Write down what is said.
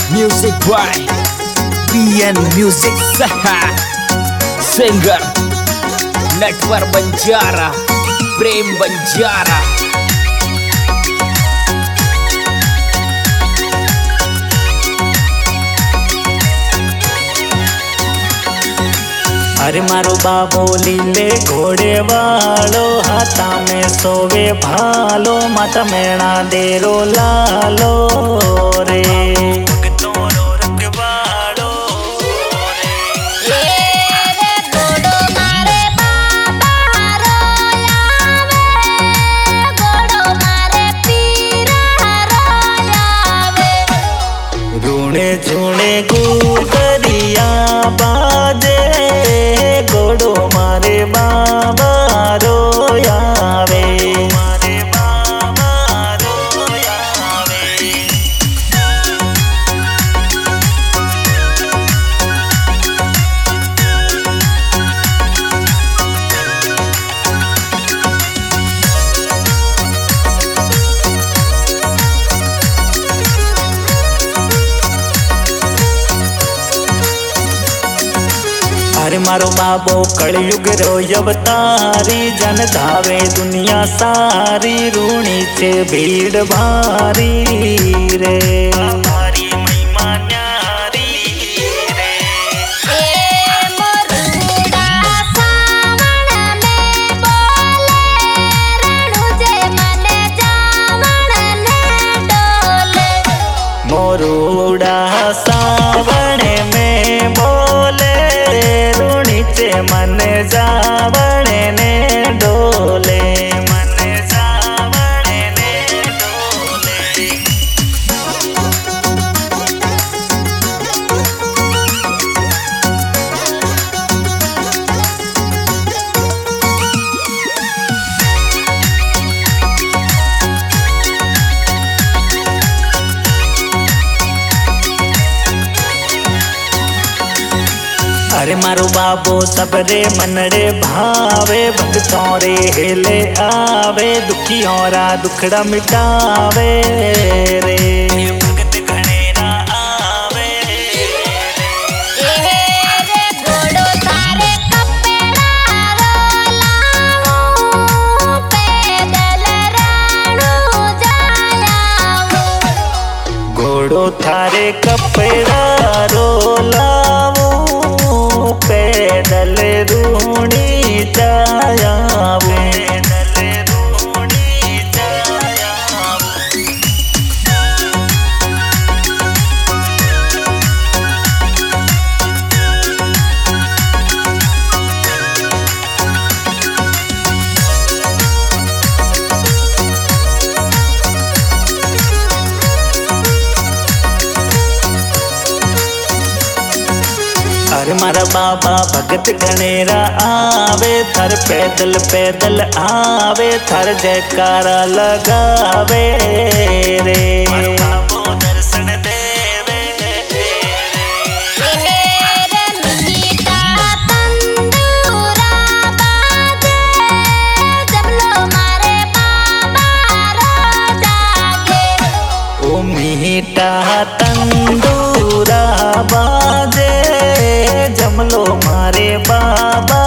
Music by PN Music Saha Singer Network Banjara Prem Banjara अरे मारो बाबो लीले घोड़े वालो हाथा में सोवे भालो माता मेणा देरो लालो रे रूणे झूणे गुगरिया बाजे गोड़ो मारे बाबा रोयावे मारे बाबा रोयावे। अरे मारो बाबो कलयुग रो अवतारी जन धावे दुनिया सारी रूणी छे भीड़ भारी रे भारी महिमा न्यारी रे। मोरूड़ा सावण में बोले मन जावण ने डोले मन जावण ने डोले। अरे मारो बाबो सबरे मनड़े भावे भक्तों रे हेले आवे दुखियों रा दुखड़ा मिटावे रे भगत घनेरा आवे रे। घोड़ो थारे कपड़ा रोलाऊं पैदल राणू जायाऊं। घोड़ो थारे कपड़ा रोलाऊं पैदल रूणी जायावे पैदल रूणी जायावे। अरे मारा बाबा भगत गणेरा आवे थर पैदल पैदल आवे थर जयकारा लगावे रे बाबो दर्शन देवे मीठा तंदूरा बाजे जबलो मारे बाबा रो जागे। ओ मीठा तंदूरा बाजे जमलो मारे बाबा